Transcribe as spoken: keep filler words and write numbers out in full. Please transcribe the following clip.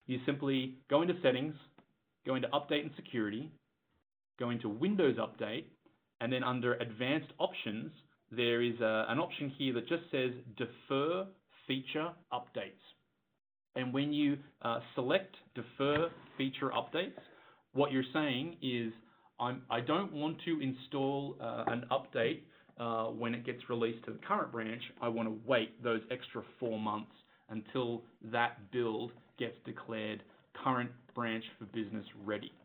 you simply go into Settings, go into Update and Security, go into Windows Update, and then under Advanced Options, there is a, an option here that just says Defer Feature Updates. And when you uh, select Defer Feature Updates, what you're saying is, I'm, I don't want to install uh, an update uh, when it gets released to the current branch. I want to wait those extra four months until that build gets declared current branch for business ready.